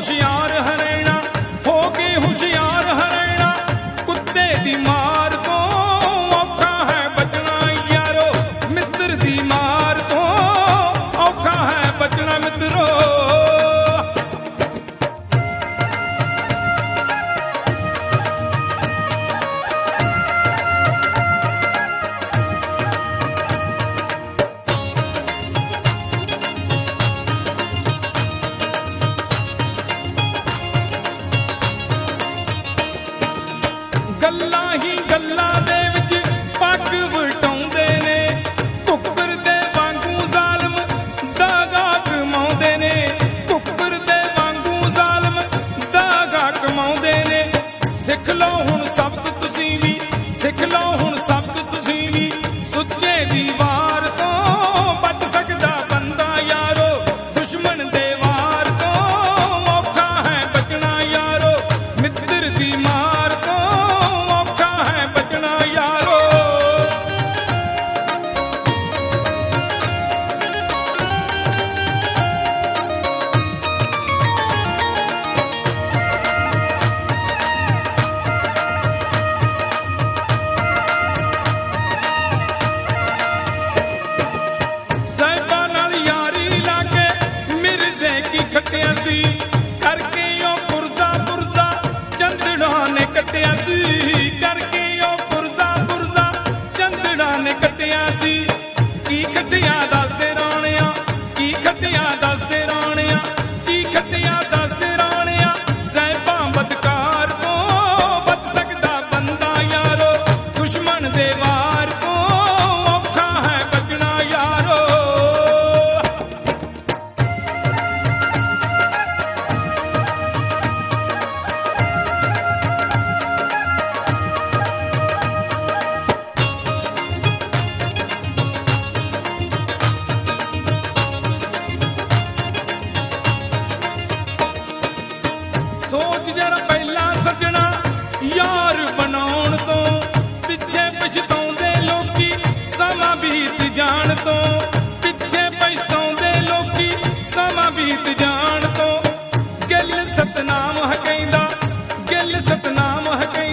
ਹੁਸ਼ਿਆਰ ਹਰੈਣਾ, ਹੋ ਕੇ ਹੁਸ਼ਿਆਰ ਹਰੈਣਾ, ਕੁੱਤੇ ਦੀ ਮਾਰ ਤੋਂ ਔਖਾ ਹੈ ਬਚਣਾ ਯਾਰੋ, ਮਿੱਤਰ ਦੀ ਮਾਰ ਤੋਂ ਔਖਾ ਹੈ ਬਚਣਾ ਮਿੱਤਰੋ। ਗੱਲਾਂ ਹੀ ਗੱਲਾਂ ਦੇ ਵਿੱਚ ਪੱਗ ਵਟਾਉਂਦੇ ਨੇ, ਕੁੱਕਰ ਦੇ ਵਾਂਗੂ ਜ਼ਾਲਮ ਦਾਗਾ ਕਮਾਉਂਦੇ ਨੇ, ਕੁੱਕਰ ਦੇ ਵਾਂਗੂ ਜ਼ਾਲਮ ਦਾਗਾ ਕਮਾਉਂਦੇ ਨੇ। ਸਿੱਖ ਲਓ ਹੁਣ ਸਬਕ ਤੁਸੀਂ ਵੀ, ਸਿੱਖ ਲਓ ਹੁਣ ਸਬਕ ਤੁਸੀਂ ਵੀ, ਸੁੱਚੇ ਦੀ ਵਾਰ ਤੋਂ ਬਚ ਸਕਦਾ ਬੰਦਾ ਯਾਰੋ, ਦੁਸ਼ਮਣ ਦੇ ਵਾਰ ਤੋਂ ਔਖਾ ਹੈ ਬਚਣਾ ਯਾਰੋ, ਮਿੱਤਰ ਦੀ ਮਾਰ ਤੋਂ ਔਖਾ ਹੈ ਬਚਣਾ ਯਾਰੋ। ਸਾਹਿਬਾਂ ਨਾਲ ਯਾਰੀ ਲਾ ਕੇ ਮਿਰਜ਼ੇ ਕੀ ਖੱਟਿਆ ਸੀ, ਕਰਕੇ ਉਹ ਪੁਰਜ਼ਾ ਪੁਰਜ਼ਾ ਚੰਦੜਾ ਨੇ ਕੱਟਿਆ ਸੀ, ਕਰਕੇ ਉਹ ਪੁਰਜ਼ਾ ਪੁਰਜ਼ਾ ਚੰਦੜਾ ਨੇ ਕੱਟਿਆ ਸੀ। ਕੀ ਖੱਟਿਆ ਦੱਸਦੇ ਰਾਣਿਆ, ਕੀ ਖੱਟਿਆ ਦੱਸਦੇ ਰਾਣਿਆ, ਕੀ ਖੱਟਿਆ ਦੱਸਦੇ ਰਾਣਿਆ, ਸਾਹਿਬਾਂ ਬਦਕਾਰ ਤੋਂ ਬਚ ਸਕਦਾ ਬੰਦਾ ਯਾਰੋ, ਦੁਸ਼ਮਣ ਦੇ ਵਾਰ ਤੋਂ ਔਖਾ ਹੈ ਬਚਣਾ ਯਾਰੋ। ਸੋਚ ਜਰਾ ਪਹਿਲਾਂ ਸੱਜਣਾ ਯਾਰ ਬਣਾਉਣ ਤੋਂ, ਪਿੱਛੇ ਪਛਤਾਉਂਦੇ ਲੋਕੀ ਸਮਾਂ ਬੀਤ ਜਾਣ ਤੋਂ, ਪਿੱਛੇ ਪਛਤਾਉਂਦੇ ਲੋਕੀ ਸਮਾਂ ਬੀਤ ਜਾਣ ਤੋਂ। ਗਿੱਲ ਸਤਨਾਮ ਹੈ ਕਹਿੰਦਾ, ਗਿੱਲ ਸਤਨਾਮ ਹੈ ਕਹਿੰਦਾ।